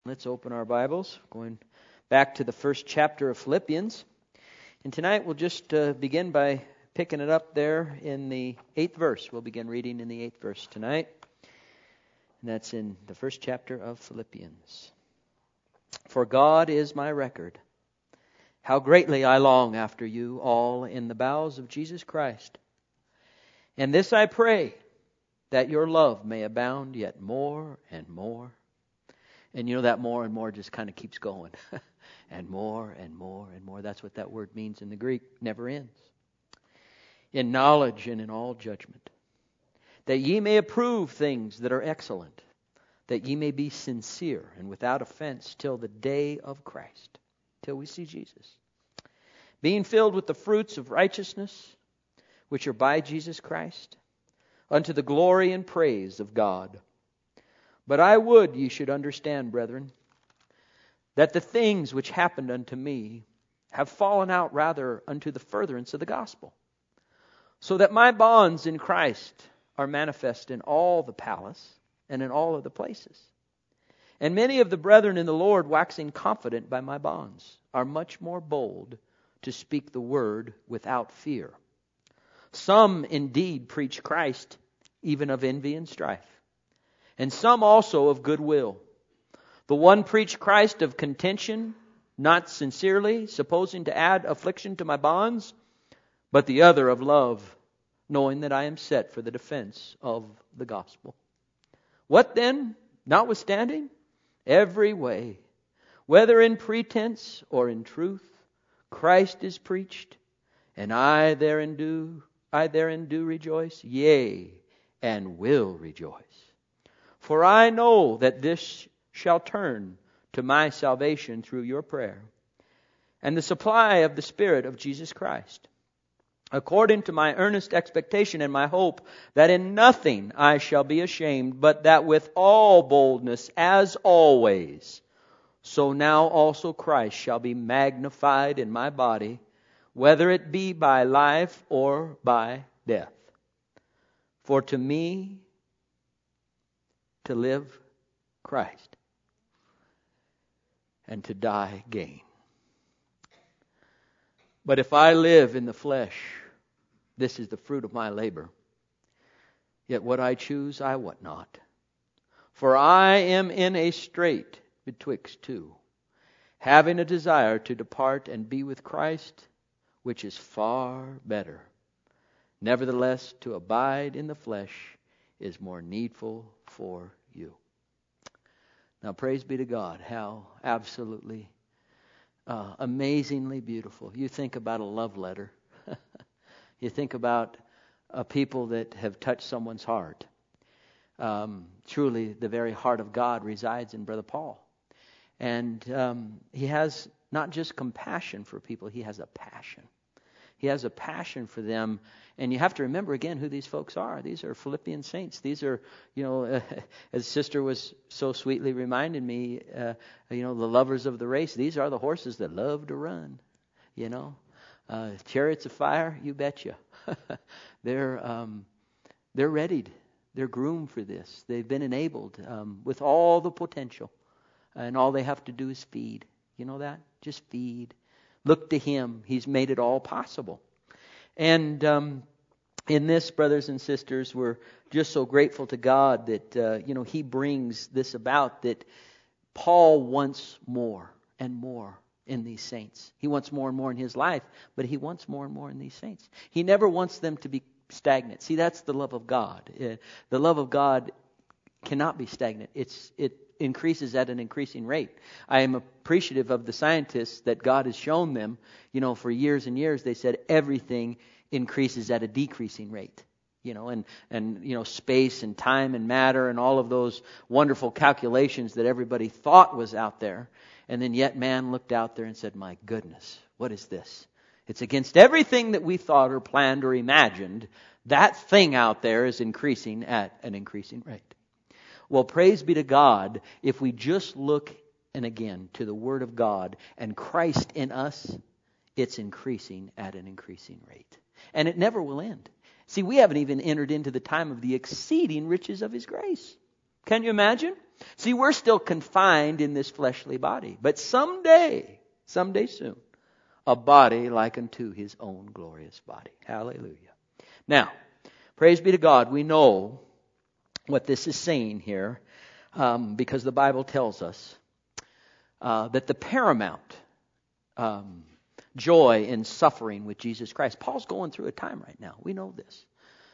Let's open our Bibles, going back to the first chapter of Philippians. And tonight we'll just begin by picking it up there in the 8th verse. We'll begin reading in the 8th verse tonight. And that's in the first chapter of Philippians. For God is my record, how greatly I long after you all in the bowels of Jesus Christ. And this I pray, that your love may abound yet more and more. And you know that more and more just kind of keeps going. And more and more and more. That's what that word means in the Greek. Never ends. In knowledge and in all judgment. That ye may approve things that are excellent. That ye may be sincere and without offense till the day of Christ. Till we see Jesus. Being filled with the fruits of righteousness, which are by Jesus Christ, unto the glory and praise of God. But I would ye should understand, brethren, that the things which happened unto me have fallen out rather unto the furtherance of the gospel, so that my bonds in Christ are manifest in all the palace and in all of the places. And many of the brethren in the Lord, waxing confident by my bonds, are much more bold to speak the word without fear. Some indeed preach Christ, even of envy and strife. And some also of goodwill. The one preached Christ of contention, not sincerely, supposing to add affliction to my bonds, but the other of love, knowing that I am set for the defense of the gospel. What then, notwithstanding? Every way, whether in pretense or in truth, Christ is preached, and I therein do rejoice, yea, and will rejoice. For I know that this shall turn to my salvation through your prayer, and the supply of the Spirit of Jesus Christ, according to my earnest expectation and my hope, that in nothing I shall be ashamed, but that with all boldness, as always, so now also Christ shall be magnified in my body, whether it be by life or by death. For to me, to live, Christ, and to die, gain. But if I live in the flesh, this is the fruit of my labor. Yet what I choose, I wot not. For I am in a strait betwixt two, having a desire to depart and be with Christ, which is far better. Nevertheless, to abide in the flesh is more needful for you. Now, praise be to God. How absolutely, amazingly beautiful. You think about a love letter. You think about people that have touched someone's heart. Truly, the very heart of God resides in Brother Paul. And he has not just compassion for people, he has a passion. He has a passion for them. And you have to remember again who these folks are. These are Philippian saints. These are, as Sister was so sweetly reminding me, the lovers of the race. These are the horses that love to run. Chariots of fire, you betcha. They're readied. They're groomed for this. They've been enabled with all the potential. And all they have to do is feed. You know that? Just feed. Look to Him. He's made it all possible. And in this, brothers and sisters, we're just so grateful to God that, He brings this about, that Paul wants more and more in these saints. He wants more and more in his life, but he wants more and more in these saints. He never wants them to be stagnant. See, that's the love of God. The love of God cannot be stagnant. It increases at an increasing rate. I am appreciative of the scientists that God has shown them, for years and years. They said everything increases at a decreasing rate, and space and time and matter and all of those wonderful calculations that everybody thought was out there. And then yet man looked out there and said, my goodness, what is this? It's against everything that we thought or planned or imagined. That thing out there is increasing at an increasing rate. Well, praise be to God, if we just look, and again, to the Word of God and Christ in us, it's increasing at an increasing rate. And it never will end. See, we haven't even entered into the time of the exceeding riches of His grace. Can you imagine? See, we're still confined in this fleshly body. But someday soon, a body like unto His own glorious body. Hallelujah. Now, praise be to God, we know what this is saying here, because the Bible tells us that the paramount joy in suffering with Jesus Christ. Paul's going through a time right now. We know this.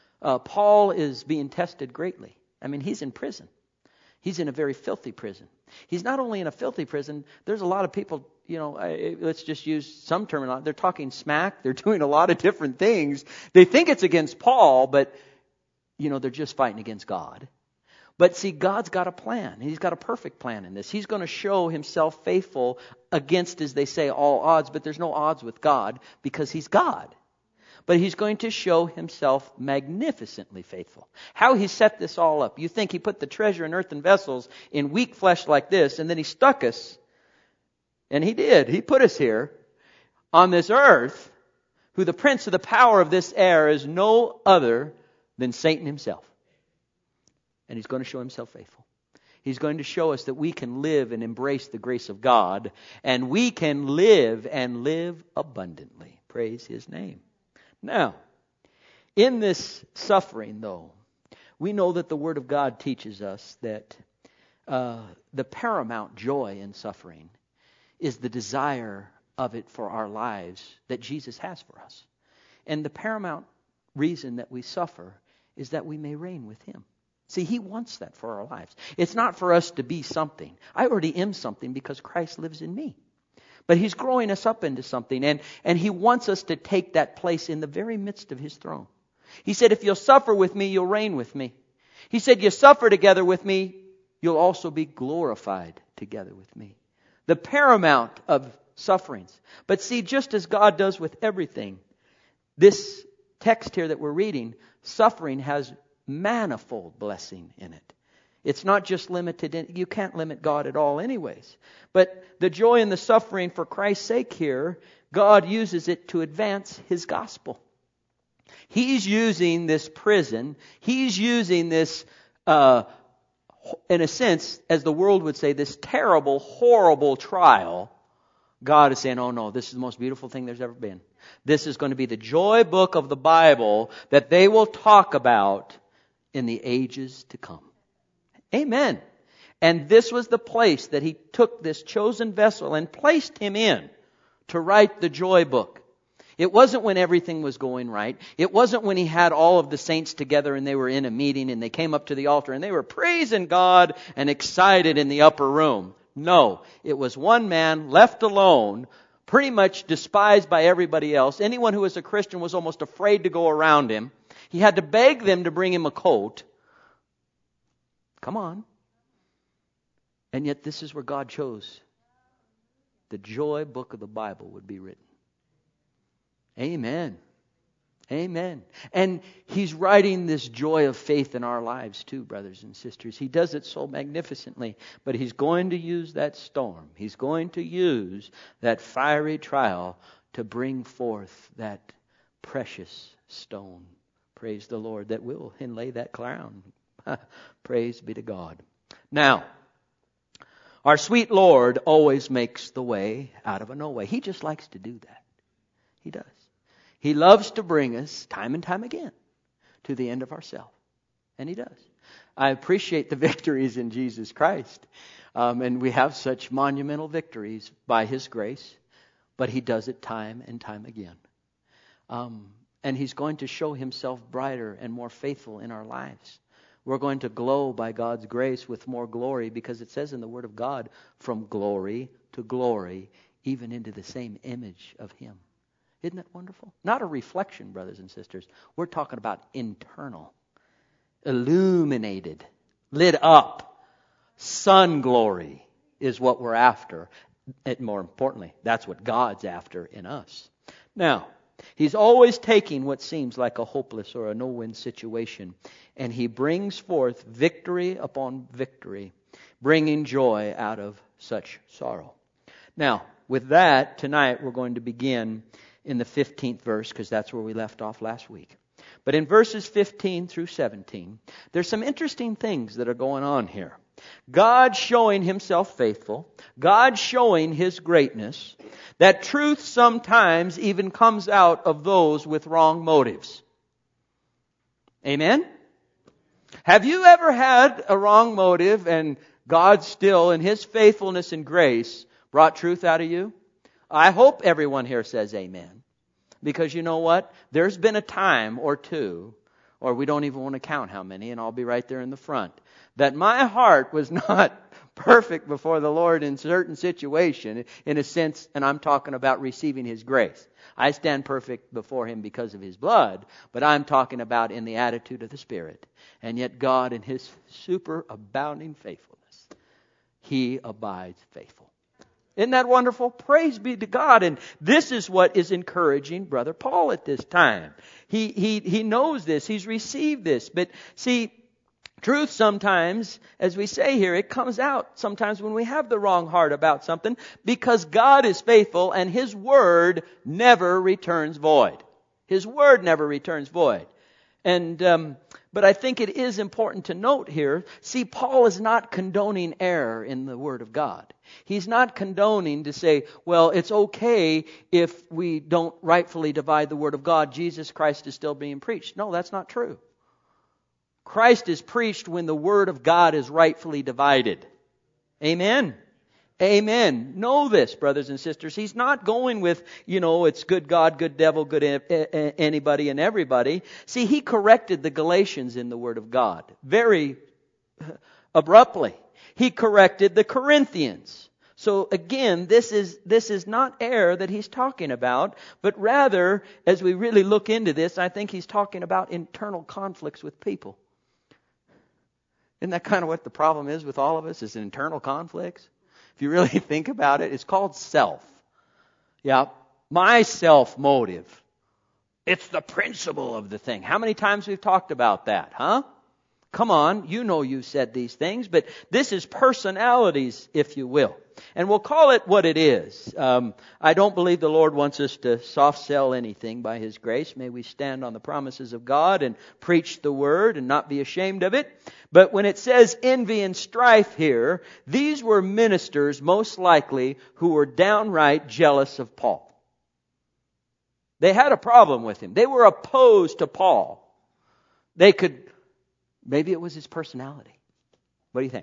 Paul is being tested greatly. I mean, he's in prison. He's in a very filthy prison. He's not only in a filthy prison, there's a lot of people, let's just use some terminology. They're talking smack. They're doing a lot of different things. They think it's against Paul, but, they're just fighting against God. But see, God's got a plan. He's got a perfect plan in this. He's going to show Himself faithful against, as they say, all odds. But there's no odds with God because He's God. But He's going to show Himself magnificently faithful. How He set this all up. You think He put the treasure in earthen vessels in weak flesh like this, and then He stuck us. And He did. He put us here on this earth, who the prince of the power of this air is no other than Satan himself. And He's going to show Himself faithful. He's going to show us that we can live and embrace the grace of God, and we can live and live abundantly. Praise His name. Now, in this suffering, though, we know that the Word of God teaches us that the paramount joy in suffering is the desire of it for our lives that Jesus has for us. And the paramount reason that we suffer is that we may reign with Him. See, He wants that for our lives. It's not for us to be something. I already am something because Christ lives in me. But He's growing us up into something, and He wants us to take that place in the very midst of His throne. He said, if you'll suffer with me, you'll reign with me. He said, you suffer together with me, you'll also be glorified together with me. The paramount of sufferings. But see, just as God does with everything, this text here that we're reading, suffering has manifold blessing in it. It's not just limited in, you can't limit God at all anyways. But the joy and the suffering for Christ's sake here, God uses it to advance His gospel. He's using this prison, He's using this, in a sense, as the world would say, this terrible, horrible trial. God is saying, oh no, this is the most beautiful thing there's ever been. This is going to be the joy book of the Bible that they will talk about in the ages to come. Amen. And this was the place that He took this chosen vessel and placed him in to write the joy book. It wasn't when everything was going right. It wasn't when He had all of the saints together and they were in a meeting and they came up to the altar and they were praising God and excited in the upper room. No, it was one man left alone, pretty much despised by everybody else. Anyone who was a Christian was almost afraid to go around him. He had to beg them to bring him a coat. Come on. And yet this is where God chose the joy book of the Bible would be written. Amen. Amen. And He's writing this joy of faith in our lives too, brothers and sisters. He does it so magnificently. But He's going to use that storm. He's going to use that fiery trial to bring forth that precious stone. Praise the Lord, that will inlay that crown. Praise be to God. Now, our sweet Lord always makes the way out of a no way. He just likes to do that. He does. He loves to bring us time and time again to the end of ourselves. And He does. I appreciate the victories in Jesus Christ. And we have such monumental victories by His grace. But He does it time and time again. And He's going to show Himself brighter and more faithful in our lives. We're going to glow by God's grace with more glory, because it says in the Word of God, from glory to glory, even into the same image of Him. Isn't that wonderful? Not a reflection, brothers and sisters. We're talking about internal, illuminated, lit up, sun glory is what we're after. And more importantly, that's what God's after in us. Now, He's always taking what seems like a hopeless or a no-win situation, and He brings forth victory upon victory, bringing joy out of such sorrow. Now, with that, tonight we're going to begin in the 15th verse, because that's where we left off last week. But in verses 15 through 17, there's some interesting things that are going on here. God showing Himself faithful, God showing His greatness, that truth sometimes even comes out of those with wrong motives. Amen? Have you ever had a wrong motive and God still, in His faithfulness and grace, brought truth out of you? I hope everyone here says amen. Because you know what? There's been a time or two, or we don't even want to count how many, and I'll be right there in the front, that my heart was not perfect before the Lord in certain situation, in a sense, and I'm talking about receiving His grace. I stand perfect before Him because of His blood, but I'm talking about in the attitude of the Spirit. And yet God, in His super abounding faithfulness, He abides faithful. Isn't that wonderful? Praise be to God. And this is what is encouraging Brother Paul at this time. He knows this. He's received this. But see, truth sometimes, as we say here, it comes out sometimes when we have the wrong heart about something, because God is faithful and His Word never returns void. His Word never returns void. But I think it is important to note here, see, Paul is not condoning error in the Word of God. He's not condoning to say, well, it's okay if we don't rightfully divide the Word of God. Jesus Christ is still being preached. No, that's not true. Christ is preached when the Word of God is rightfully divided. Amen. Amen. Know this, brothers and sisters. He's not going with, it's good God, good devil, good anybody and everybody. See, he corrected the Galatians in the Word of God very abruptly. He corrected the Corinthians. So again, this is not error that he's talking about, but rather, as we really look into this, I think he's talking about internal conflicts with people. Isn't that kind of what the problem is with all of us, is internal conflicts? If you really think about it, it's called self. Yeah, my self motive. It's the principle of the thing. How many times we've talked about that, huh? Come on, you said these things, but this is personalities, if you will. And we'll call it what it is. I don't believe the Lord wants us to soft sell anything by His grace. May we stand on the promises of God and preach the Word and not be ashamed of it. But when it says envy and strife here, these were ministers most likely who were downright jealous of Paul. They had a problem with him. They were opposed to Paul. Maybe it was his personality. What do you think?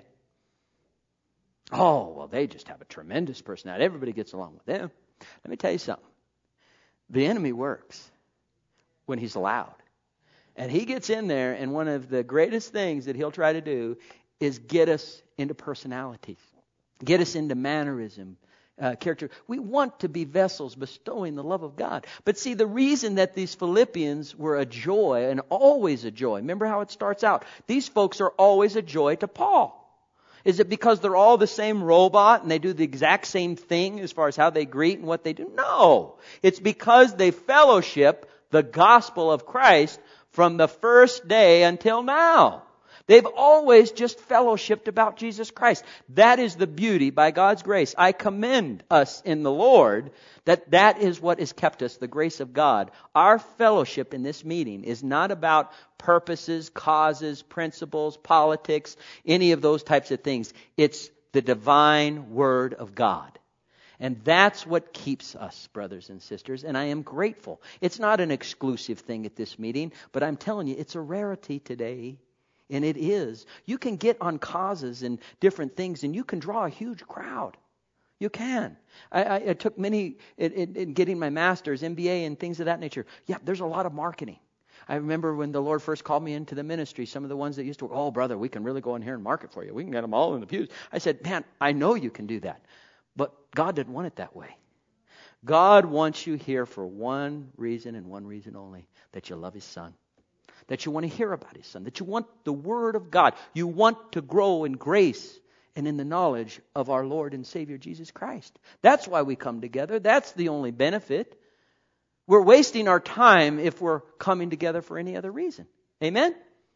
Oh, well, they just have a tremendous personality. Everybody gets along with them. Let me tell you something. The enemy works when he's allowed. And he gets in there, and one of the greatest things that he'll try to do is get us into personalities. Get us into mannerism, character. We want to be vessels bestowing the love of God. But see, the reason that these Philippians were a joy, and always a joy, remember how it starts out. These folks are always a joy to Paul. Is it because they're all the same robot and they do the exact same thing as far as how they greet and what they do? No. It's because they fellowship the gospel of Christ from the first day until now. They've always just fellowshipped about Jesus Christ. That is the beauty by God's grace. I commend us in the Lord that is what has kept us, the grace of God. Our fellowship in this meeting is not about purposes, causes, principles, politics, any of those types of things. It's the divine Word of God. And that's what keeps us, brothers and sisters. And I am grateful. It's not an exclusive thing at this meeting, but I'm telling you, it's a rarity today. And it is. You can get on causes and different things, and you can draw a huge crowd. You can. I took many in getting my master's, MBA, and things of that nature. Yeah, there's a lot of marketing. I remember when the Lord first called me into the ministry, some of the ones that used to, oh, brother, we can really go in here and market for you. We can get them all in the pews. I said, man, I know you can do that. But God didn't want it that way. God wants you here for one reason and one reason only, that you love His Son. That you want to hear about His Son. That you want the Word of God. You want to grow in grace and in the knowledge of our Lord and Savior Jesus Christ. That's why we come together. That's the only benefit. We're wasting our time if we're coming together for any other reason. Amen?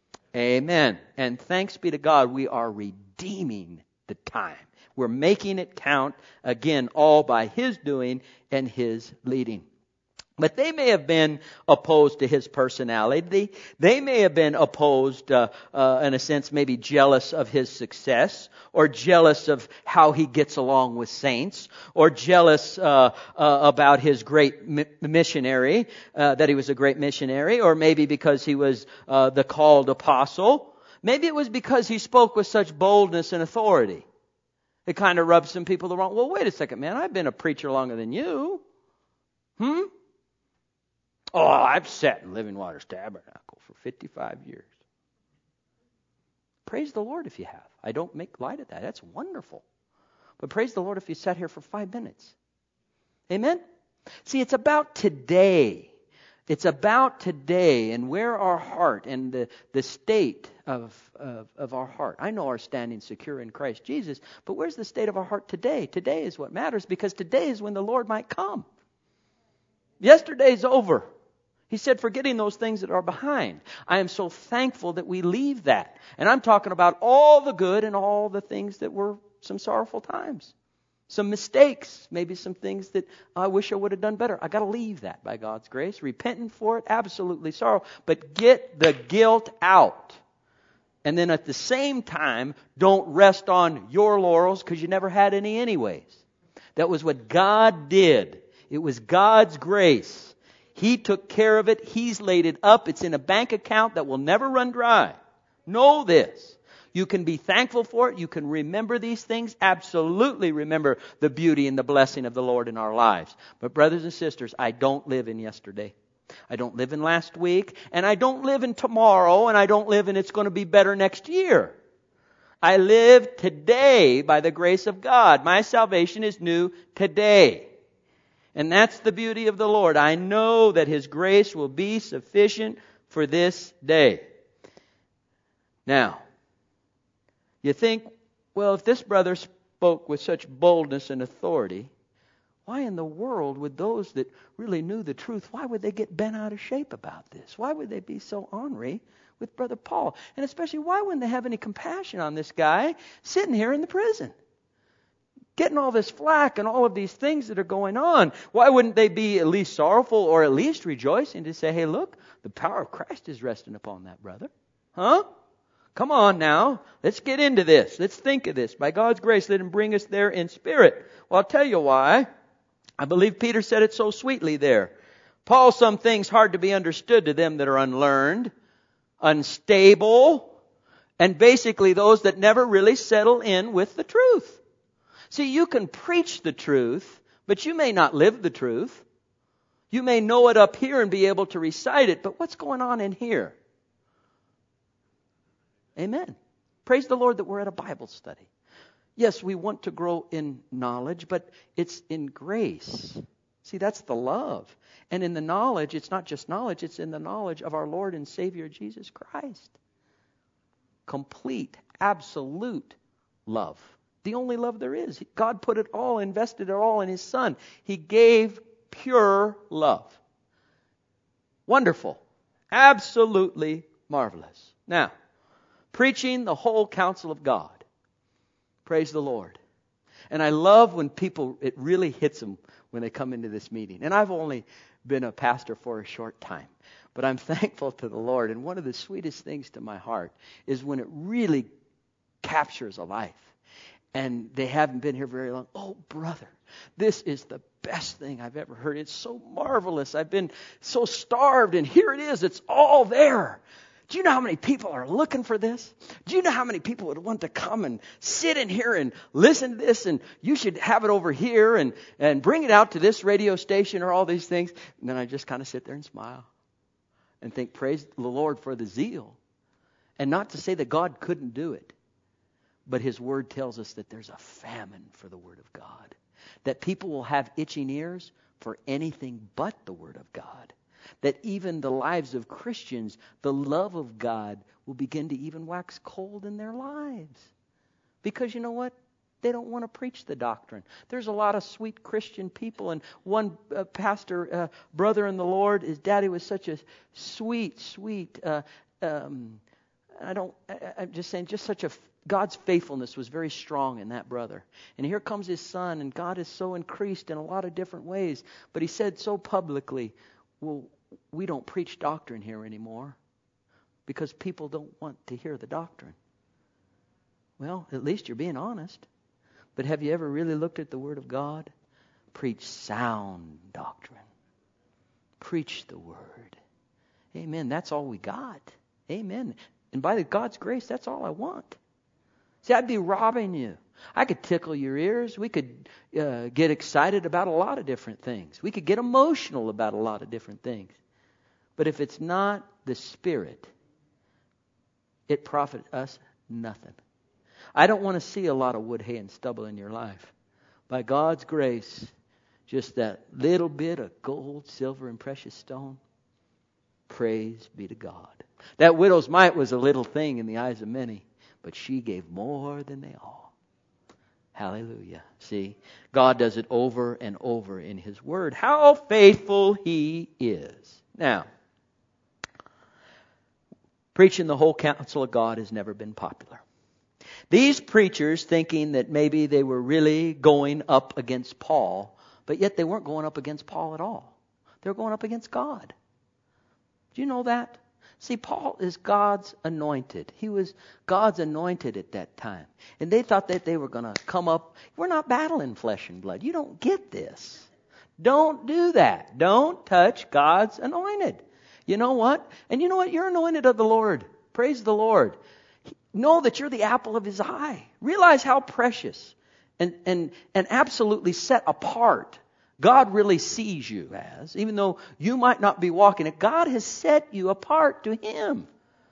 Amen. And thanks be to God, we are redeeming the time. We're making it count, again, all by His doing and His leading. But they may have been opposed to his personality. They may have been opposed, in a sense, maybe jealous of his success, or jealous of how he gets along with saints, or jealous about his great missionary, that he was a great missionary, or maybe because he was the called apostle. Maybe it was because he spoke with such boldness and authority. It kind of rubs some people the wrong. Well, wait a second, man. I've been a preacher longer than you. Oh, I've sat in Living Waters Tabernacle for 55 years. Praise the Lord if you have. I don't make light of that. That's wonderful. But praise the Lord if you sat here for 5 minutes. Amen? See, it's about today. It's about today and where our heart and the state of our heart. I know our standing secure in Christ Jesus, but where's the state of our heart today? Today is what matters, because today is when the Lord might come. Yesterday's over. He said, forgetting those things that are behind. I am so thankful that we leave that. And I'm talking about all the good and all the things that were some sorrowful times. Some mistakes, maybe some things that I wish I would have done better. I got to leave that by God's grace. Repenting for it, absolutely sorrow. But get the guilt out. And then at the same time, don't rest on your laurels, because you never had any anyways. That was what God did. It was God's grace. He took care of it. He's laid it up. It's in a bank account that will never run dry. Know this. You can be thankful for it. You can remember these things. Absolutely remember the beauty and the blessing of the Lord in our lives. But brothers and sisters, I don't live in yesterday. I don't live in last week. And I don't live in tomorrow. And I don't live in it's going to be better next year. I live today by the grace of God. My salvation is new today. And that's the beauty of the Lord. I know that His grace will be sufficient for this day. Now, you think, well, if this brother spoke with such boldness and authority, why in the world would those that really knew the truth, why would they get bent out of shape about this? Why would they be so ornery with Brother Paul? And especially, why wouldn't they have any compassion on this guy sitting here in the prison? Getting all this flack and all of these things that are going on. Why wouldn't they be at least sorrowful or at least rejoicing to say, hey, look, the power of Christ is resting upon that brother. Huh? Come on now. Let's get into this. Let's think of this. By God's grace, let Him bring us there in spirit. Well, I'll tell you why. I believe Peter said it so sweetly there. Paul, some things hard to be understood to them that are unlearned, unstable, and basically those that never really settle in with the truth. See, you can preach the truth, but you may not live the truth. You may know it up here and be able to recite it, but what's going on in here? Amen. Praise the Lord that we're at a Bible study. Yes, we want to grow in knowledge, but it's in grace. See, that's the love. And in the knowledge, it's not just knowledge, it's in the knowledge of our Lord and Savior Jesus Christ. Complete, absolute love. The only love there is. God put it all, invested it all in His Son. He gave pure love. Wonderful. Absolutely marvelous. Now, preaching the whole counsel of God. Praise the Lord. And I love when people, it really hits them when they come into this meeting. And I've only been a pastor for a short time. But I'm thankful to the Lord. And one of the sweetest things to my heart is when it really captures a life. And they haven't been here very long. Oh, brother, this is the best thing I've ever heard. It's so marvelous. I've been so starved, and here it is. It's all there. Do you know how many people are looking for this? Do you know how many people would want to come and sit in here and listen to this? And you should have it over here and bring it out to this radio station or all these things. And then I just kind of sit there and smile and think, praise the Lord for the zeal. And not to say that God couldn't do it. But His Word tells us that there's a famine for the Word of God. That people will have itching ears for anything but the Word of God. That even the lives of Christians, the love of God will begin to even wax cold in their lives. Because you know what? They don't want to preach the doctrine. There's a lot of sweet Christian people. And one pastor, brother in the Lord, his daddy was such a sweet, I'm just saying, just such a God's faithfulness was very strong in that brother. And here comes his son, and God is so increased in a lot of different ways. But he said so publicly, well, we don't preach doctrine here anymore because people don't want to hear the doctrine. Well, at least you're being honest. But have you ever really looked at the Word of God? Preach sound doctrine. Preach the Word. Amen. That's all we got. Amen. And by God's grace, that's all I want. See, I'd be robbing you. I could tickle your ears. We could get excited about a lot of different things. We could get emotional about a lot of different things. But if it's not the Spirit, it profits us nothing. I don't want to see a lot of wood, hay, and stubble in your life. By God's grace, just that little bit of gold, silver, and precious stone. Praise be to God. That widow's mite was a little thing in the eyes of many, but she gave more than they all. Hallelujah. See, God does it over and over in His Word. How faithful He is. Now, preaching the whole counsel of God has never been popular. These preachers, thinking that maybe they were really going up against Paul, but yet they weren't going up against Paul at all. They were going up against God. Do you know that? See, Paul is God's anointed. He was God's anointed at that time. And they thought that they were going to come up. We're not battling flesh and blood. You don't get this. Don't do that. Don't touch God's anointed. You know what? And you know what? You're anointed of the Lord. Praise the Lord. Know that you're the apple of His eye. Realize how precious and absolutely set apart God really sees you as, even though you might not be walking it. God has set you apart to Him.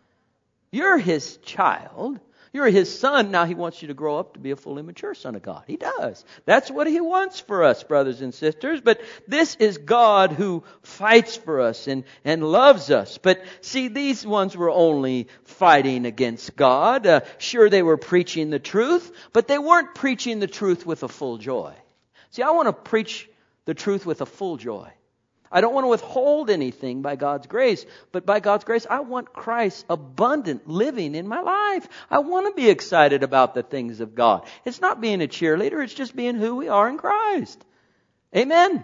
You're His child. You're His son. Now He wants you to grow up to be a fully mature son of God. He does. That's what He wants for us, brothers and sisters. But this is God who fights for us and loves us. But see, these ones were only fighting against God. Sure, they were preaching the truth, but they weren't preaching the truth with a full joy. See, I want to preach the truth with a full joy. I don't want to withhold anything by God's grace, but by God's grace, I want Christ's abundant living in my life. I want to be excited about the things of God. It's not being a cheerleader, it's just being who we are in Christ. Amen.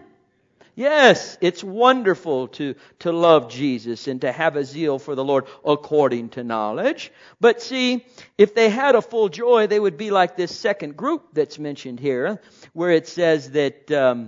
Yes, it's wonderful to love Jesus and to have a zeal for the Lord according to knowledge. But see, if they had a full joy, they would be like this second group that's mentioned here, where it says that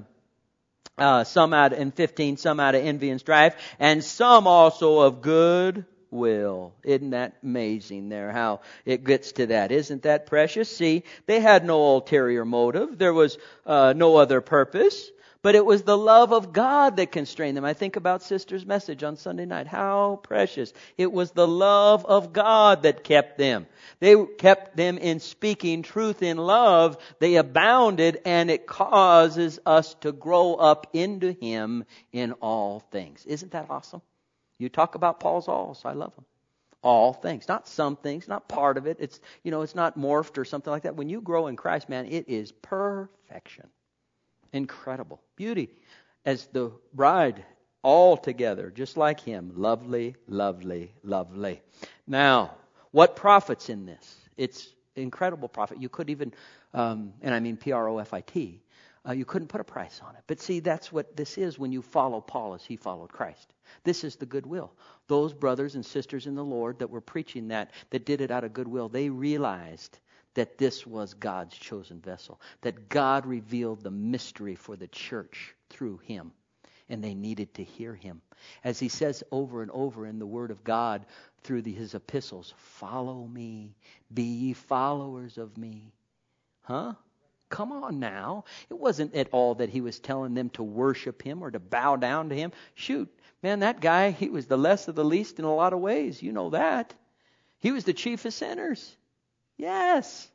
some out in 15, some out of envy and strife, and some also of good will. Isn't that amazing there, how it gets to that? Isn't that precious? See, they had no ulterior motive. There was no other purpose. But it was the love of God that constrained them. I think about Sister's message on Sunday night. How precious. It was the love of God that kept them. They kept them in speaking truth in love. They abounded, and it causes us to grow up into Him in all things. Isn't that awesome? You talk about Paul's alls. I love them. All things. Not some things, not part of it. It's not morphed or something like that. When you grow in Christ, man, it is perfection. Incredible. Beauty. As the bride, all together, just like Him. Lovely, lovely, lovely. Now, what profits in this? It's incredible profit. You could even, and I mean P-R-O-F-I-T, you couldn't put a price on it. But see, that's what this is when you follow Paul as he followed Christ. This is the goodwill. Those brothers and sisters in the Lord that were preaching that did it out of goodwill, they realized that this was God's chosen vessel, that God revealed the mystery for the church through him, and they needed to hear him. As he says over and over in the Word of God through his epistles, follow me, be ye followers of me. Huh? Come on now. It wasn't at all that he was telling them to worship him or to bow down to him. Shoot, man, that guy, he was the less of the least in a lot of ways. You know that. He was the chief of sinners. Yes,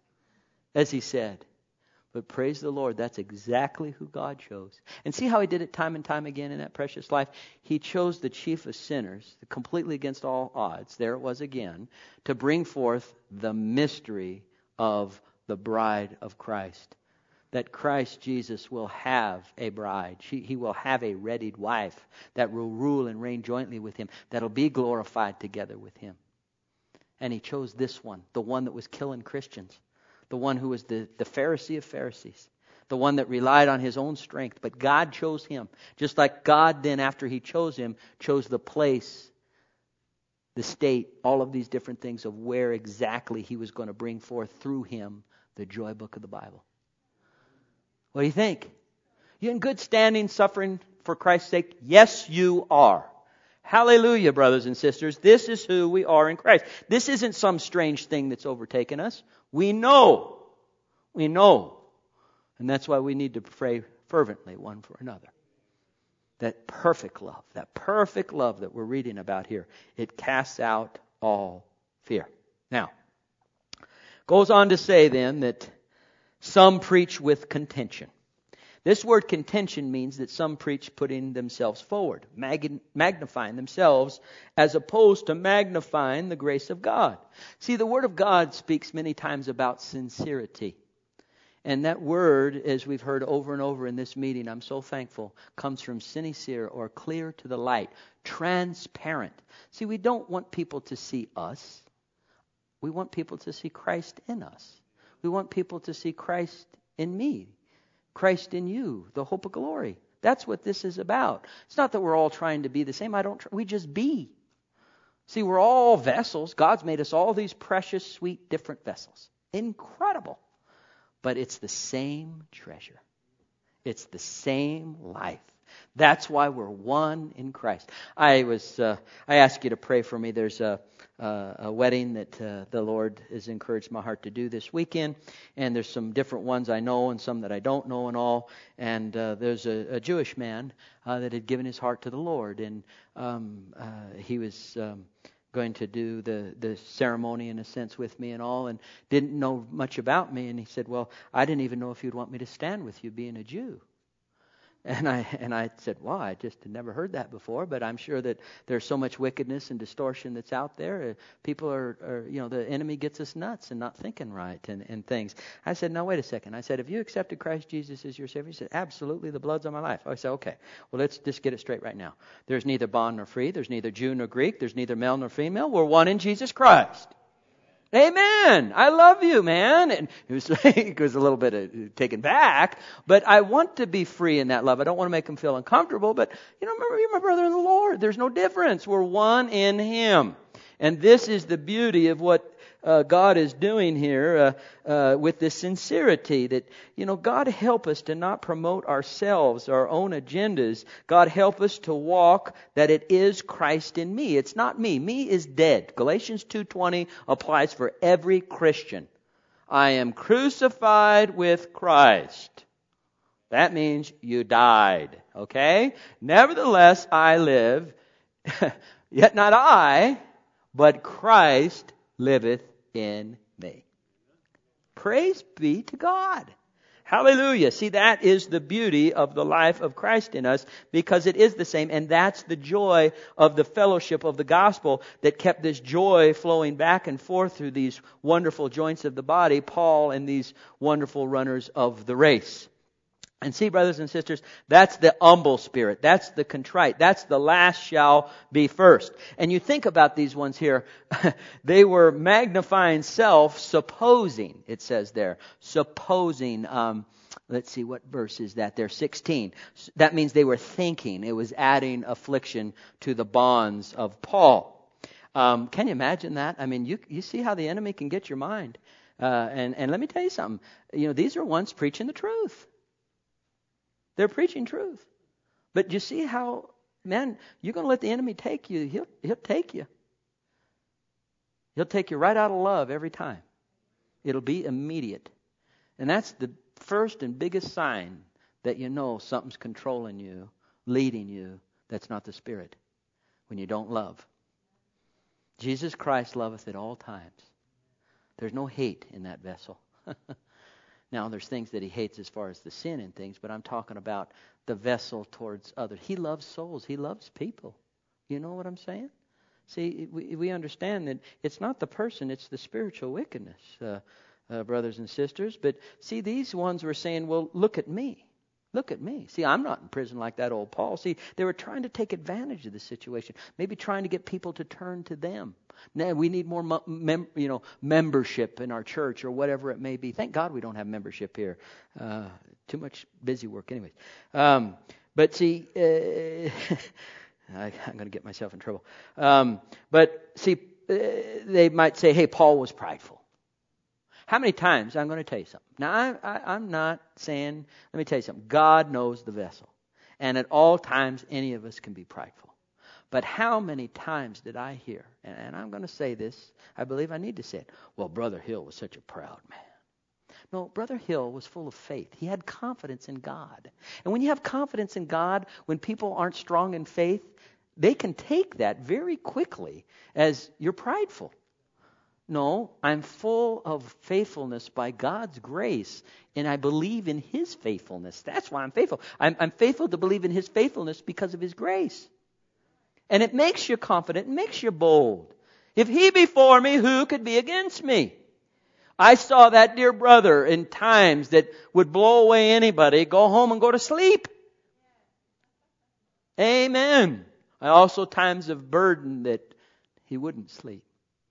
as he said. But praise the Lord, that's exactly who God chose. And see how he did it time and time again in that precious life? He chose the chief of sinners, completely against all odds, there it was again, to bring forth the mystery of the bride of Christ. That Christ Jesus will have a bride. He will have a readied wife that will rule and reign jointly with him, that'll be glorified together with him. And he chose this one, the one that was killing Christians. The one who was the Pharisee of Pharisees. the one that relied on his own strength. But God chose him. Just like God then, after he chose him, chose the place, the state, all of these different things of where exactly he was going to bring forth through him the joy book of the Bible. What do you think? You in good standing, suffering for Christ's sake? Yes, you are. Hallelujah, brothers and sisters. This is who we are in Christ. This isn't some strange thing that's overtaken us. We know. We know. And that's why we need to pray fervently one for another. That perfect love that we're reading about here, it casts out all fear. Now, goes on to say then that some preach with contention. This word contention means that some preach putting themselves forward, magnifying themselves, as opposed to magnifying the grace of God. See, the Word of God speaks many times about sincerity. And that word, as we've heard over and over in this meeting, I'm so thankful, comes from sincere or clear to the light, transparent. See, we don't want people to see us. We want people to see Christ in us. We want people to see Christ in me, Christ in you, the hope of glory. That's what this is about. It's not that we're all trying to be the same. We just be. See, we're all vessels. God's made us all these precious, sweet, different vessels. Incredible. But it's the same treasure. It's the same life. That's why we're one in Christ. I asked you to pray for me. There's a wedding that the Lord has encouraged my heart to do this weekend, and there's some different ones I know and some that I don't know and all. And there's a Jewish man that had given his heart to the Lord, and he was going to do the ceremony in a sense with me and all, and didn't know much about me. And he said, "Well, I didn't even know if you'd want me to stand with you, being a Jew." And I said, "Well, I just had never heard that before, but I'm sure that there's so much wickedness and distortion that's out there. People are the enemy gets us nuts and not thinking right and things." I said, "No, wait a second." I said, "Have you accepted Christ Jesus as your Savior?" He said, "Absolutely, the blood's on my life." I said, "Okay, well, let's just get it straight right now. There's neither bond nor free. There's neither Jew nor Greek. There's neither male nor female. We're one in Jesus Christ." Amen. I love you, man. And he was a little bit taken back, but I want to be free in that love. I don't want to make him feel uncomfortable, but remember, you're my brother in the Lord. There's no difference. We're one in him. And this is the beauty of what God is doing here with this sincerity that, God help us to not promote ourselves, our own agendas. God help us to walk that it is Christ in me. It's not me. Me is dead. Galatians 2:20 applies for every Christian. I am crucified with Christ. That means you died. Okay? Nevertheless, I live, yet not I, but Christ liveth in me. Praise be to God. Hallelujah. See, that is the beauty of the life of Christ in us, because it is the same. And that's the joy of the fellowship of the gospel that kept this joy flowing back and forth through these wonderful joints of the body, Paul and these wonderful runners of the race. And see, brothers and sisters, that's the humble spirit. That's the contrite. That's the last shall be first. And you think about these ones here. They were magnifying self, supposing, it says there. Supposing, let's see, what verse is that there? 16. That means they were thinking. It was adding affliction to the bonds of Paul. Can you imagine that? I mean, you see how the enemy can get your mind. And let me tell you something. These are ones preaching the truth. They're preaching truth. But you see how, man, you're going to let the enemy take you. He'll take you. He'll take you right out of love every time. It'll be immediate. And that's the first and biggest sign that something's controlling you, leading you. That's not the Spirit. When you don't love. Jesus Christ loveth at all times. There's no hate in that vessel. Now, there's things that he hates as far as the sin and things, but I'm talking about the vessel towards others. He loves souls. He loves people. You know what I'm saying? See, we understand that it's not the person, it's the spiritual wickedness, brothers and sisters. But see, these ones were saying, well, look at me. Look at me. See, I'm not in prison like that old Paul. See, they were trying to take advantage of the situation, maybe trying to get people to turn to them. Now, we need more membership in our church or whatever it may be. Thank God we don't have membership here. Too much busy work anyways. But see, I'm going to get myself in trouble. But see, they might say, hey, Paul was prideful. How many times, I'm going to tell you something. Now, I'm not saying, let me tell you something. God knows the vessel. And at all times, any of us can be prideful. But how many times did I hear, and I'm going to say this, I believe I need to say it, well, Brother Hill was such a proud man. No, Brother Hill was full of faith. He had confidence in God. And when you have confidence in God, when people aren't strong in faith, they can take that very quickly as you're prideful. No, I'm full of faithfulness by God's grace, and I believe in His faithfulness. That's why I'm faithful. I'm faithful to believe in His faithfulness because of His grace. And it makes you confident, it makes you bold. If He be for me, who could be against me? I saw that dear brother in times that would blow away anybody, go home and go to sleep. Amen. Also times of burden that he wouldn't sleep.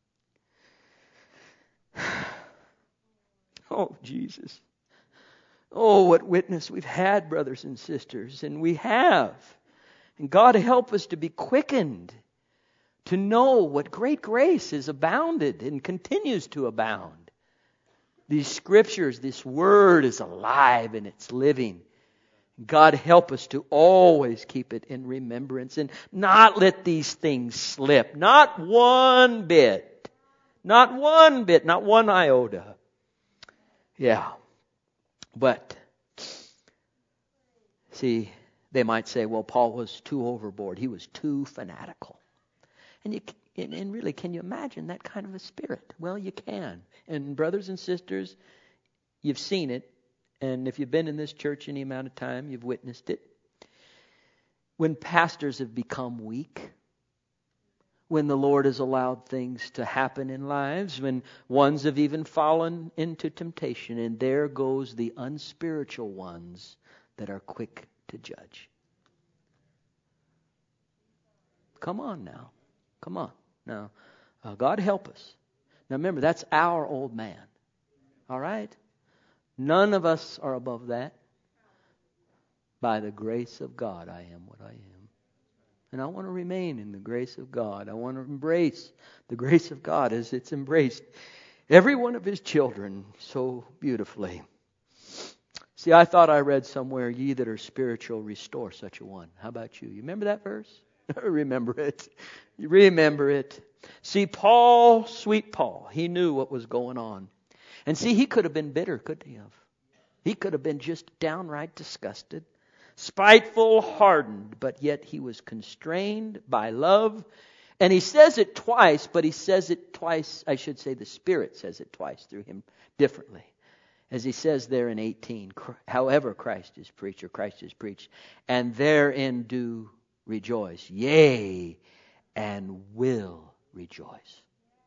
Oh, Jesus. Oh, what witness we've had, brothers and sisters, and we have. And God help us to be quickened, to know what great grace is abounded and continues to abound. These scriptures, this word is alive and it's living. God help us to always keep it in remembrance and not let these things slip. Not one bit. Not one bit. Not one iota. Yeah. But, see, they might say, well, Paul was too overboard. He was too fanatical. And really, can you imagine that kind of a spirit? Well, you can. And brothers and sisters, you've seen it. And if you've been in this church any amount of time, you've witnessed it. When pastors have become weak, when the Lord has allowed things to happen in lives, when ones have even fallen into temptation, and there goes the unspiritual ones that are quick to judge. Come on now. Come on. Now, God help us. Now remember, that's our old man. All right? None of us are above that. By the grace of God, I am what I am. And I want to remain in the grace of God. I want to embrace the grace of God as it's embraced every one of His children so beautifully. See, I thought I read somewhere, ye that are spiritual, restore such a one. How about you? You remember that verse? Remember it. You remember it. See, Paul, sweet Paul, he knew what was going on. And see, he could have been bitter, couldn't he have? He could have been just downright disgusted, spiteful, hardened, but yet he was constrained by love. And he says it twice, but he says it twice, I should say the Spirit says it twice through him differently. As he says there in 18, however Christ is preached, or Christ is preached, and therein do rejoice, yea, and will rejoice.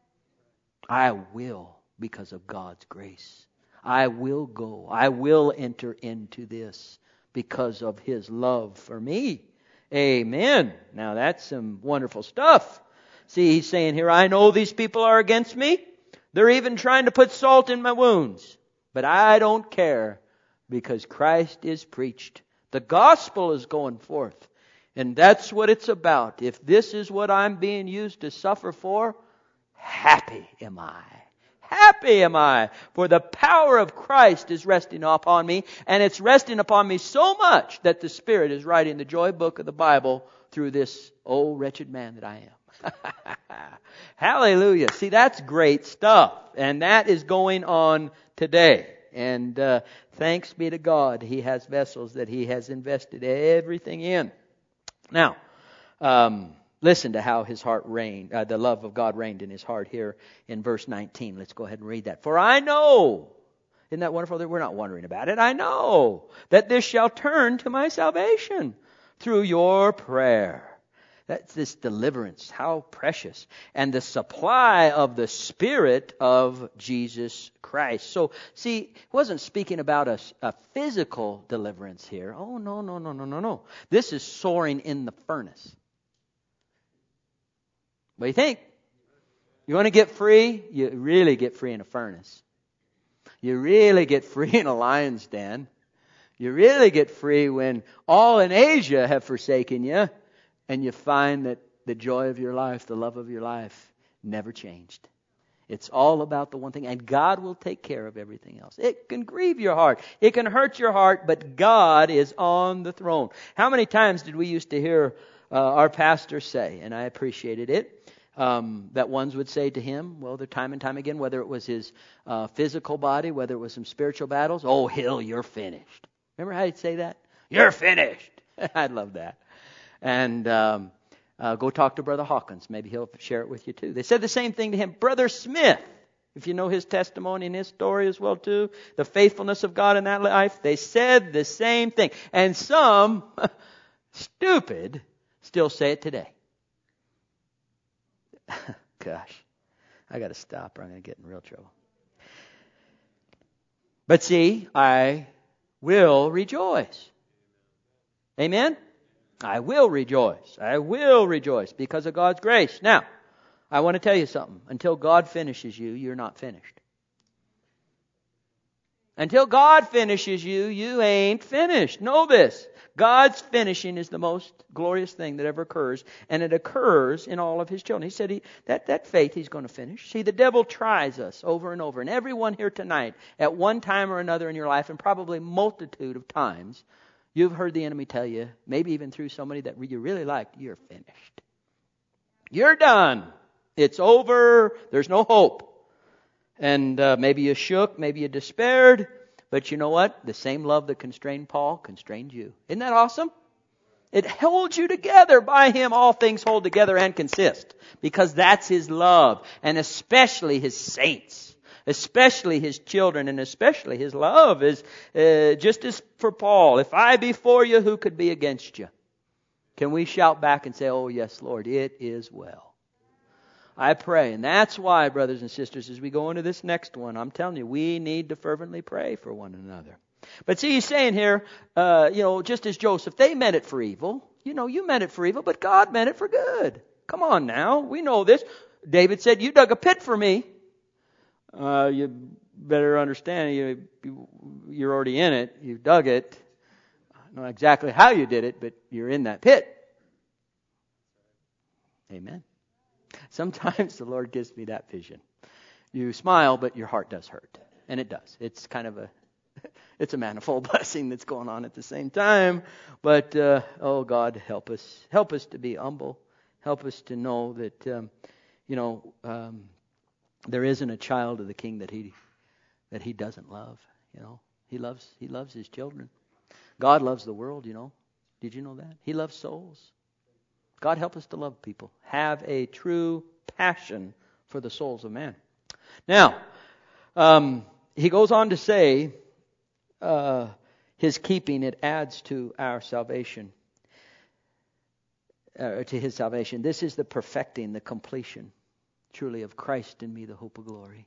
I will. Because of God's grace. I will go. I will enter into this because of His love for me. Amen. Now that's some wonderful stuff. See, he's saying here, I know these people are against me. They're even trying to put salt in my wounds. But I don't care because Christ is preached. The gospel is going forth. And that's what it's about. If this is what I'm being used to suffer for, happy am I. Happy am I, for the power of Christ is resting upon me, and it's resting upon me so much that the Spirit is writing the joy book of the Bible through this old wretched man that I am. Hallelujah. See, that's great stuff, and that is going on today. And thanks be to God, He has vessels that He has invested everything in. Now, listen to how his heart reigned, the love of God reigned in his heart here in verse 19. Let's go ahead and read that. For I know, isn't that wonderful that we're not wondering about it? I know that this shall turn to my salvation through your prayer. That's this deliverance. How precious. And the supply of the Spirit of Jesus Christ. So, see, he wasn't speaking about a physical deliverance here. Oh, no. This is soaring in the furnace. What do you think? You want to get free? You really get free in a furnace. You really get free in a lion's den. You really get free when all in Asia have forsaken you. And you find that the joy of your life, the love of your life, never changed. It's all about the one thing. And God will take care of everything else. It can grieve your heart. It can hurt your heart. But God is on the throne. How many times did we used to hear our pastor say, and I appreciated it, that ones would say to him, well, the time and time again, whether it was his physical body, whether it was some spiritual battles, oh, Hill, you're finished. Remember how he'd say that? You're finished. I love that. And go talk to Brother Hawkins. Maybe he'll share it with you too. They said the same thing to him. Brother Smith, if you know his testimony and his story as well too, the faithfulness of God in that life, they said the same thing. And some, stupid, still say it today. Gosh, I got to stop or I'm going to get in real trouble. But see, I will rejoice. Amen? I will rejoice. I will rejoice because of God's grace. Now, I want to tell you something. Until God finishes you, you're not finished. Until God finishes you, you ain't finished. Know this. God's finishing is the most glorious thing that ever occurs, and it occurs in all of His children. He said that faith He's going to finish. See, the devil tries us over and over, and everyone here tonight, at one time or another in your life, and probably multitude of times, you've heard the enemy tell you, maybe even through somebody that you really liked, you're finished. You're done. It's over. There's no hope. And maybe you shook, maybe you despaired. But you know what? The same love that constrained Paul constrained you. Isn't that awesome? It holds you together. By Him all things hold together and consist. Because that's His love. And especially His saints. Especially His children. And especially His love is just as for Paul. If I be for you, who could be against you? Can we shout back and say, oh yes, Lord, it is well. I pray. And that's why, brothers and sisters, as we go into this next one, I'm telling you, we need to fervently pray for one another. But see, he's saying here, just as Joseph, they meant it for evil. You meant it for evil, but God meant it for good. Come on now. We know this. David said, you dug a pit for me. You better understand, you're already in it. You dug it. I don't know exactly how you did it, but you're in that pit. Amen. Sometimes the Lord gives me that vision. You smile, but your heart does hurt. And it does. It's kind of it's a manifold blessing that's going on at the same time. But, oh God, help us. Help us to be humble. Help us to know that, there isn't a child of the King that he doesn't love. He loves His children. God loves the world, Did you know that? He loves souls. God help us to love people. Have a true passion for the souls of man. Now, he goes on to say, His keeping, it adds to our salvation, to His salvation. This is the perfecting, the completion, truly, of Christ in me, the hope of glory.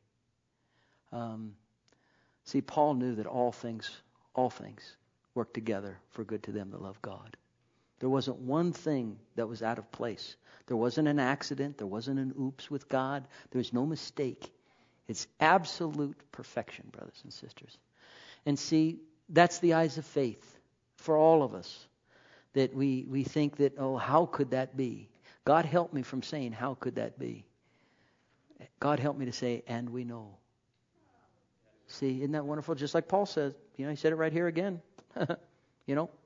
See, Paul knew that all things work together for good to them that love God. There wasn't one thing that was out of place. There wasn't an accident. There wasn't an oops with God. There's no mistake. It's absolute perfection, brothers and sisters. And see, that's the eyes of faith for all of us. That we think that, oh, how could that be? God help me from saying, how could that be? God help me to say, and we know. See, isn't that wonderful? Just like Paul says, he said it right here again. we know.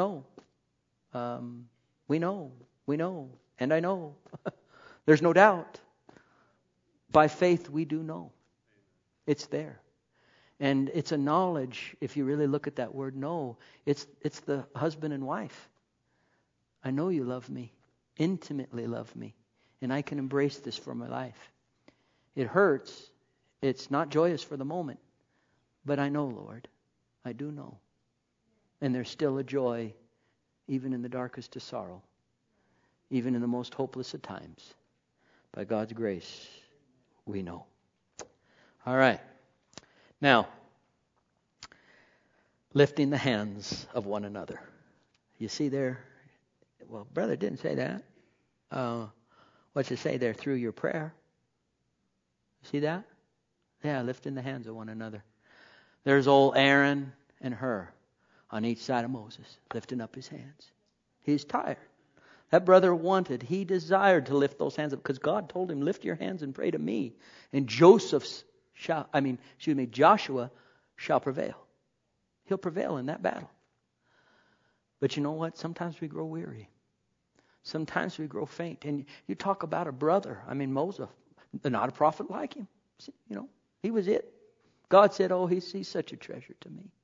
We know, and I know. There's no doubt. By faith, we do know. It's there. And it's a knowledge, if you really look at that word know, it's the husband and wife. I know you love me, intimately love me, and I can embrace this for my life. It hurts. It's not joyous for the moment, but I know, Lord. I do know. And there's still a joy even in the darkest of sorrow. even in the most hopeless of times. By God's grace, we know. All right. Now, lifting the hands of one another. You see there? Well, brother didn't say that. What's it say there? Through your prayer. See that? Yeah, lifting the hands of one another. There's old Aaron and Hur on each side of Moses, lifting up his hands. He's tired. That brother he desired to lift those hands up because God told him, lift your hands and pray to me. And Joshua shall prevail. He'll prevail in that battle. But you know what? Sometimes we grow weary. Sometimes we grow faint. And you talk about a brother. Moses, not a prophet like him. He was it. God said, he's such a treasure to me.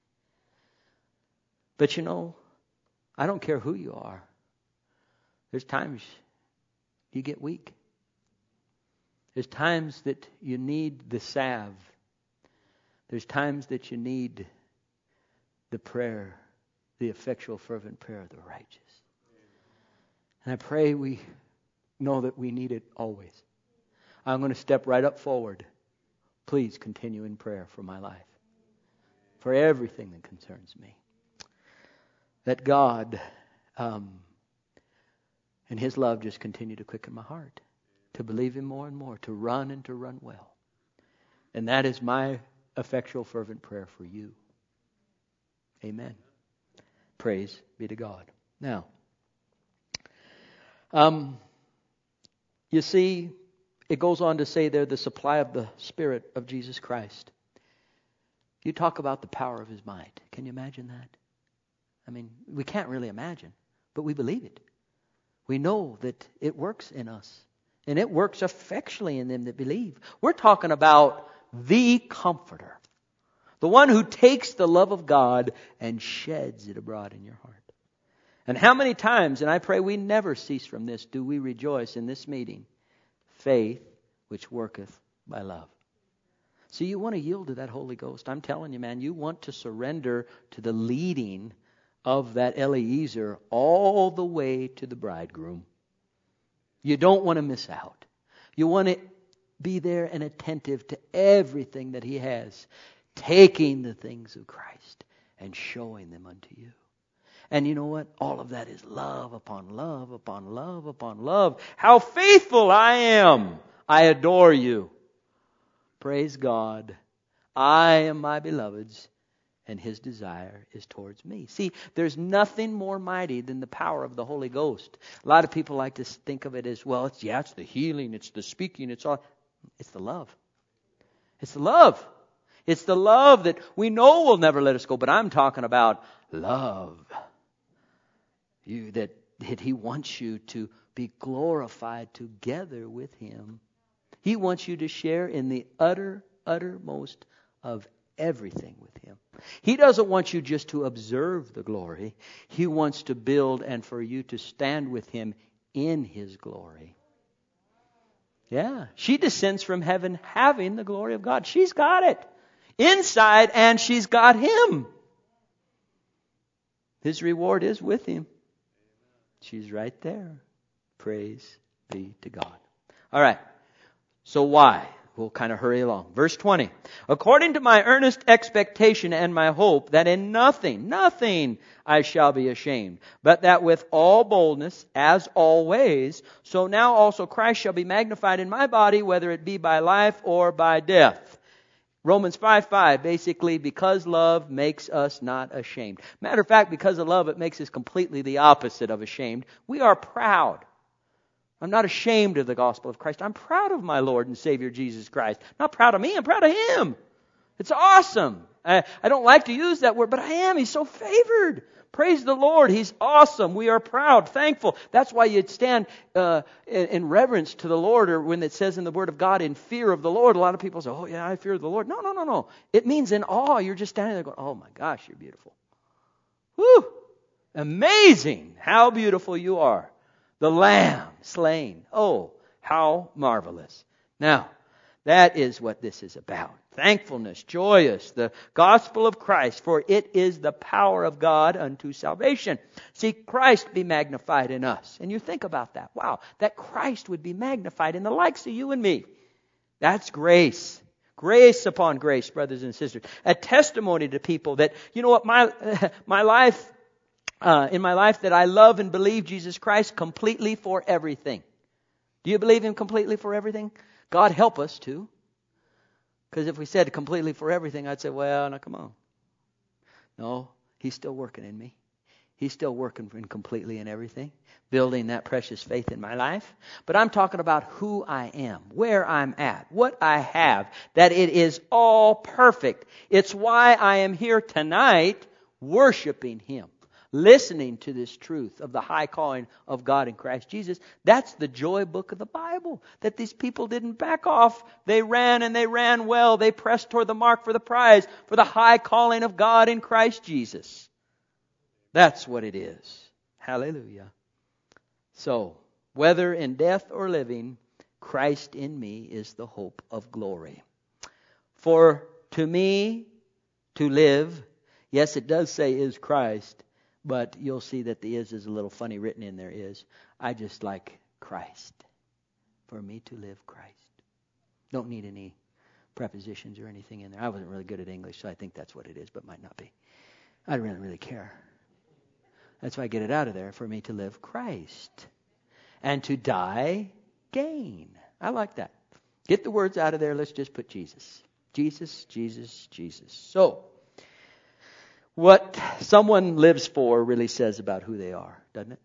But I don't care who you are. There's times you get weak. There's times that you need the salve. There's times that you need the prayer, the effectual fervent prayer of the righteous. And I pray we know that we need it always. I'm going to step right up forward. Please continue in prayer for my life, for everything that concerns me. That God and His love just continue to quicken my heart, to believe Him more and more, to run and to run well. And that is my effectual fervent prayer for you. Amen. Praise be to God. Now, you see, it goes on to say there, the supply of the Spirit of Jesus Christ. You talk about the power of His might. Can you imagine that? We can't really imagine, but we believe it. We know that it works in us, and it works effectually in them that believe. We're talking about the Comforter, the one who takes the love of God and sheds it abroad in your heart. And how many times, and I pray we never cease from this, do we rejoice in this meeting? Faith which worketh by love. So you want to yield to that Holy Ghost. I'm telling you, man, you want to surrender to the leading of that Eliezer all the way to the bridegroom. You don't want to miss out. You want to be there and attentive to everything that He has, taking the things of Christ and showing them unto you. And you know what? All of that is love upon love upon love upon love. How faithful I am! I adore you. Praise God. I am my beloved's, and His desire is towards me. See, there's nothing more mighty than the power of the Holy Ghost. A lot of people like to think of it as, well, it's the healing, it's the speaking, it's the love. It's the love. It's the love that we know will never let us go. But I'm talking about love. That He wants you to be glorified together with Him. He wants you to share in the uttermost of everything with Him. He doesn't want you just to observe the glory. He wants to build and for you to stand with Him in His glory. Yeah, she descends from heaven having the glory of God. She's got it inside, and she's got Him. His reward is with Him. She's right there. Praise be to God. All right. So why? We'll kind of hurry along. Verse 20. According to my earnest expectation and my hope that in nothing I shall be ashamed, but that with all boldness, as always, so now also Christ shall be magnified in my body, whether it be by life or by death. Romans 5:5, basically, because love makes us not ashamed. Matter of fact, because of love, it makes us completely the opposite of ashamed. We are proud. I'm not ashamed of the gospel of Christ. I'm proud of my Lord and Savior Jesus Christ. Not proud of me, I'm proud of Him. It's awesome. I don't like to use that word, but I am. He's so favored. Praise the Lord. He's awesome. We are proud, thankful. That's why you'd stand in reverence to the Lord, or when it says in the Word of God, in fear of the Lord. A lot of people say, oh yeah, I fear the Lord. No. It means in awe. You're just standing there going, oh my gosh, you're beautiful. Whew! Amazing how beautiful you are. The Lamb slain. Oh, how marvelous. Now, that is what this is about. thankfulness, joyous, the gospel of Christ, for it is the power of God unto salvation. See, Christ be magnified in us. And you think about that. Wow, that Christ would be magnified in the likes of you and me. That's grace. Grace upon grace, brothers and sisters. A testimony to people that, you know what, my life, in my life, that I love and believe Jesus Christ completely for everything. Do you believe Him completely for everything? God help us to. Because if we said completely for everything, I'd say, well, now come on. No, He's still working in me. He's still working completely in everything, building that precious faith in my life. But I'm talking about who I am, where I'm at, what I have, that it is all perfect. It's why I am here tonight worshiping Him, listening to this truth of the high calling of God in Christ Jesus. That's the joy book of the Bible, that these people didn't back off. They ran and they ran well. They pressed toward the mark for the prize, for the high calling of God in Christ Jesus. That's what it is. Hallelujah. So, whether in death or living, Christ in me is the hope of glory. For to me, to live, yes, it does say is Christ, but you'll see that the is a little funny written in there is. I just like Christ. For me to live, Christ. Don't need any prepositions or anything in there. I wasn't really good at English, so I think that's what it is, but might not be. I don't really care. That's why I get it out of there. For me to live, Christ. And to die, gain. I like that. Get the words out of there. Let's just put Jesus. Jesus, Jesus, Jesus. So, what someone lives for really says about who they are, doesn't it?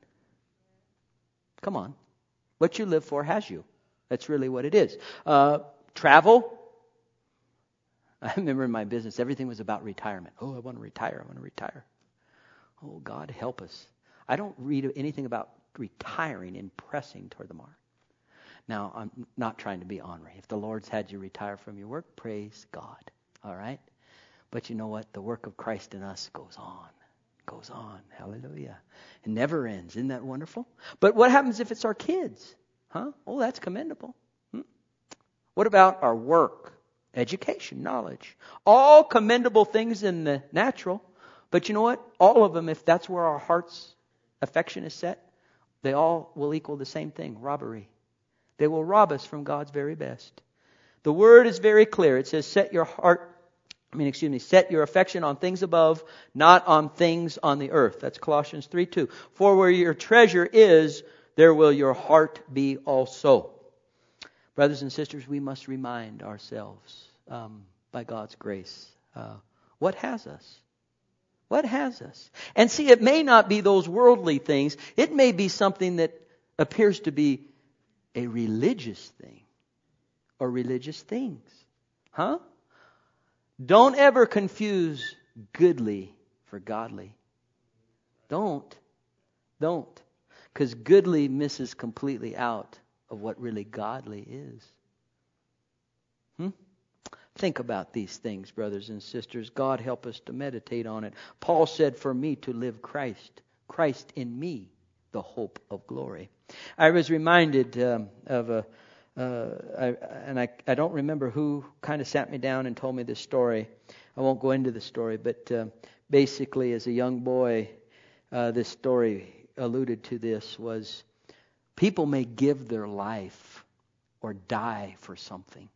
Come on. What you live for has you. That's really what it is. Travel. I remember in my business, everything was about retirement. Oh, I want to retire. I want to retire. Oh, God, help us. I don't read anything about retiring and pressing toward the mark. Now, I'm not trying to be ornery. If the Lord's had you retire from your work, praise God. All right? But you know what? The work of Christ in us goes on. Goes on. Hallelujah. It never ends. Isn't that wonderful? But what happens if it's our kids? Huh? Oh, that's commendable. What about our work, education, knowledge? All commendable things in the natural. But you know what? All of them, if that's where our heart's affection is set, they all will equal the same thing, robbery. They will rob us from God's very best. The word is very clear. It says, set your affection on things above, not on things on the earth. That's Colossians 3:2. For where your treasure is, there will your heart be also. Brothers and sisters, we must remind ourselves, by God's grace, what has us? What has us? And see, it may not be those worldly things. It may be something that appears to be a religious thing or religious things. Huh? Don't ever confuse goodly for godly. Don't. Because goodly misses completely out of what really godly is. Think about these things, brothers and sisters. God help us to meditate on it. Paul said, for me to live Christ, Christ in me, the hope of glory. I was reminded of I don't remember who kind of sat me down and told me this story. I won't go into the story, but basically as a young boy, this story alluded to this was people may give their life or die for something.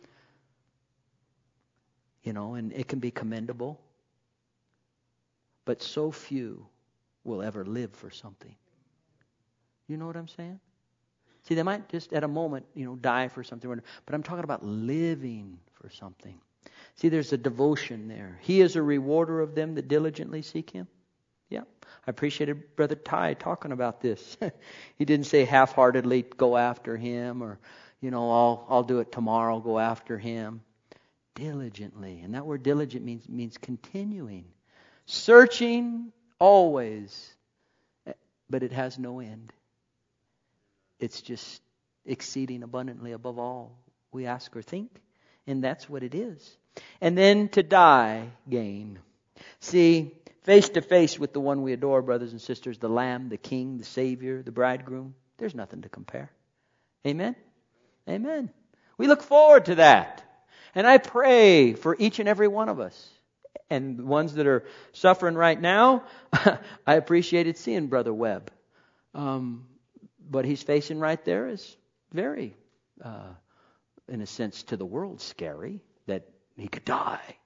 And it can be commendable. But so few will ever live for something. You know what I'm saying? See, they might just at a moment, die for something. But I'm talking about living for something. See, there's a devotion there. He is a rewarder of them that diligently seek Him. Yeah. I appreciated Brother Ty talking about this. He didn't say half-heartedly go after Him or, I'll do it tomorrow, go after Him. Diligently. And that word diligent means continuing. Searching always. But it has no end. It's just exceeding abundantly above all we ask or think. And that's what it is. And then to die, gain. See, face to face with the one we adore, brothers and sisters, the Lamb, the King, the Savior, the Bridegroom, there's nothing to compare. Amen? Amen. We look forward to that. And I pray for each and every one of us. And the ones that are suffering right now, I appreciated seeing Brother Webb. What he's facing right there is very, in a sense, to the world scary, that he could die.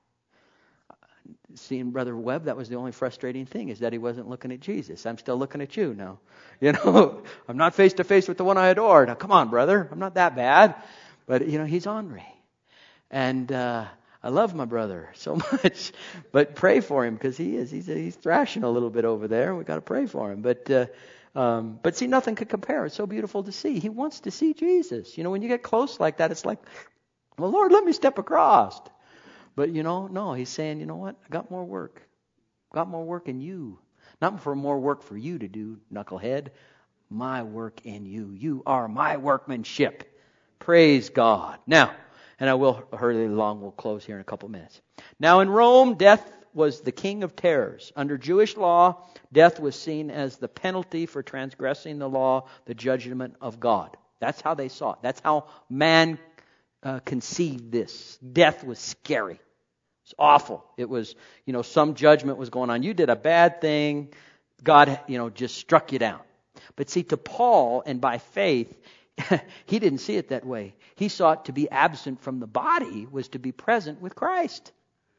Seeing Brother Webb, that was the only frustrating thing, is that he wasn't looking at Jesus. I'm still looking at you now. I'm not face to face with the one I adore. Now, come on, brother. I'm not that bad. But, he's ornery. And I love my brother so much. But pray for him, because he's thrashing a little bit over there. We've got to pray for him. But see, nothing could compare. It's so beautiful to see. He wants to see Jesus. When you get close like that, it's like, well, Lord, let me step across. But, no, he's saying, you know what? I got more work. Got more work in you. Not for more work for you to do, knucklehead. My work in you. You are my workmanship. Praise God. Now, and I will hurry along. We'll close here in a couple minutes. Now, in Rome, death was the king of terrors. Under Jewish law, death was seen as the penalty for transgressing the law, the judgment of God. That's how they saw it. That's how man conceived this. Death was scary. It's awful. It was, some judgment was going on. You did a bad thing. God, just struck you down. But see, to Paul, and by faith, he didn't see it that way. He saw it to be absent from the body was to be present with Christ.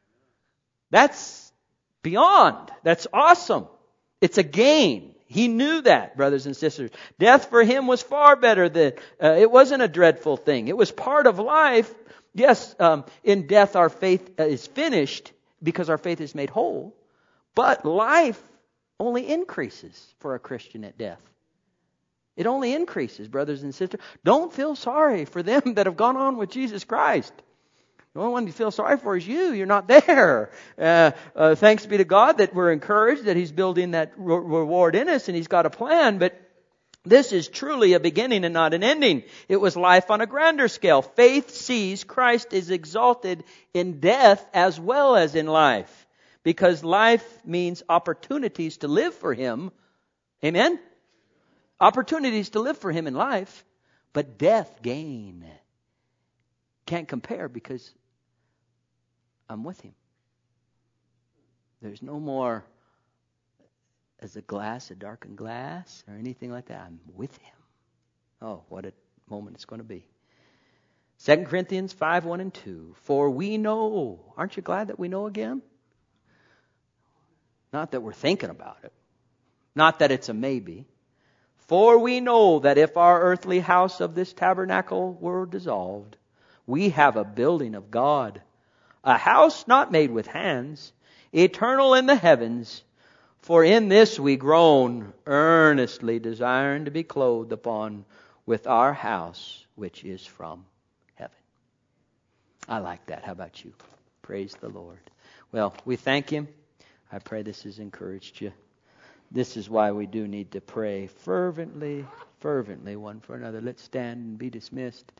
That's beyond. That's awesome. It's a gain. He knew that, brothers and sisters. Death for him was far better than, it wasn't a dreadful thing. It was part of life. Yes, in death our faith is finished because our faith is made whole. But life only increases for a Christian at death. It only increases, brothers and sisters. Don't feel sorry for them that have gone on with Jesus Christ. The only one you feel sorry for is you. You're not there. Thanks be to God that we're encouraged that He's building that reward in us and He's got a plan. But this is truly a beginning and not an ending. It was life on a grander scale. Faith sees Christ is exalted in death as well as in life. Because life means opportunities to live for Him. Amen? Opportunities to live for Him in life. But death, gain. Can't compare because I'm with Him. There's no more as a darkened glass, or anything like that. I'm with Him. Oh, what a moment it's going to be. 2 Corinthians 5:1-2. For we know. Aren't you glad that we know again? Not that we're thinking about it. Not that it's a maybe. For we know that if our earthly house of this tabernacle were dissolved, we have a building of God, a house not made with hands, eternal in the heavens. For in this we groan, earnestly desiring to be clothed upon with our house, which is from heaven. I like that. How about you? Praise the Lord. Well, we thank Him. I pray this has encouraged you. This is why we do need to pray fervently one for another. Let's stand and be dismissed.